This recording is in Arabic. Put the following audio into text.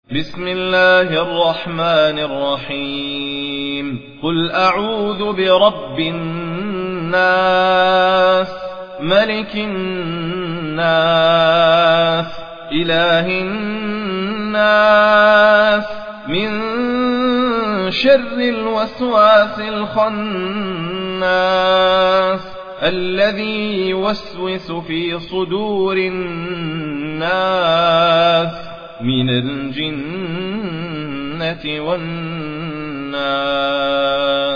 بسم الله الرحمن الرحيم قل أعوذ برب الناس ملك الناس إله الناس من شر الوسواس الخناس الذي يوسوس في صدور الناس من الجنة والناس.